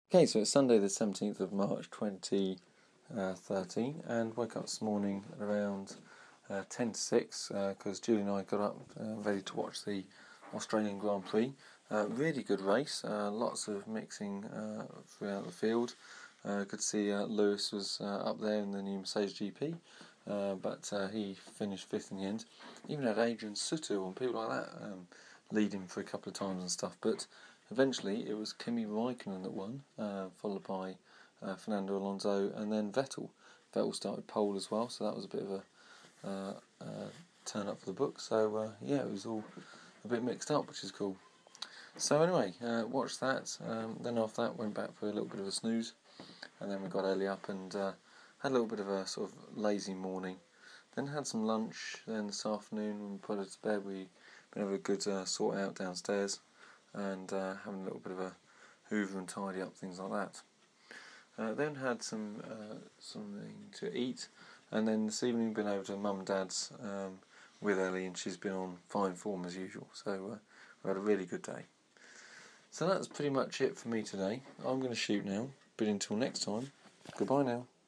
Okay, so it's Sunday the 17th of March 2013, and woke up this morning at around 10 to 6 because Julie and I got up ready to watch the Australian Grand Prix. Really good race, lots of mixing throughout the field. Good to see Lewis was up there in the new Mercedes GP, but he finished fifth in the end. Even had Adrian Sutil and people like that leading for a couple of times and stuff, but eventually it was Kimi Raikkonen that won, followed by Fernando Alonso and then Vettel. Vettel started pole as well, so that was a bit of a turn up for the book. So it was all a bit mixed up, which is cool. So anyway, watched that. Then after that, went back for a little bit of a snooze, and then we got early up and had a little bit of a sort of lazy morning. Then had some lunch. Then this afternoon, when we put her to bed, we been having a good sort out downstairs and having a little bit of a hoover and tidy up, things like that. Then had something to eat, and then this evening been over to Mum and Dad's with Ellie, and she's been on fine form as usual, so we had a really good day. So that's pretty much it for me today. I'm going to shoot now, but until next time, goodbye now.